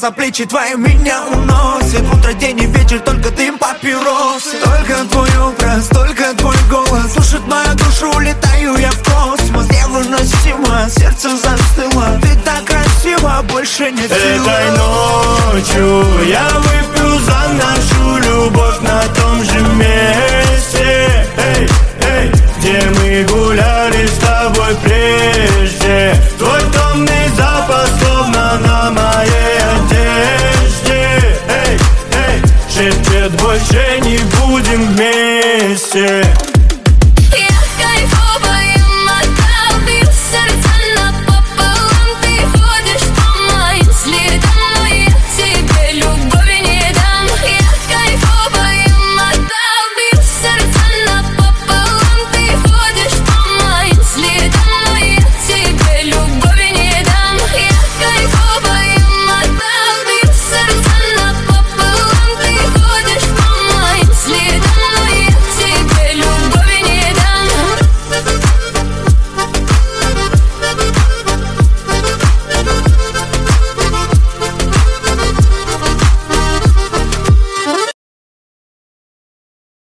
за плечи твои меня уносит. Утро, день и вечер, только дым папиросы. Только твой образ, только твой голос слушает мою душу, улетаю я в космос. Невыносимо, сердце застыло. Ты так красива, больше нет сил. Этой ночью я выпью за нашу любовь на том же месте, где мы гуляли с тобой прежде. Твой томный запах словно на моей одежде, шепчет, больше не будем вместе.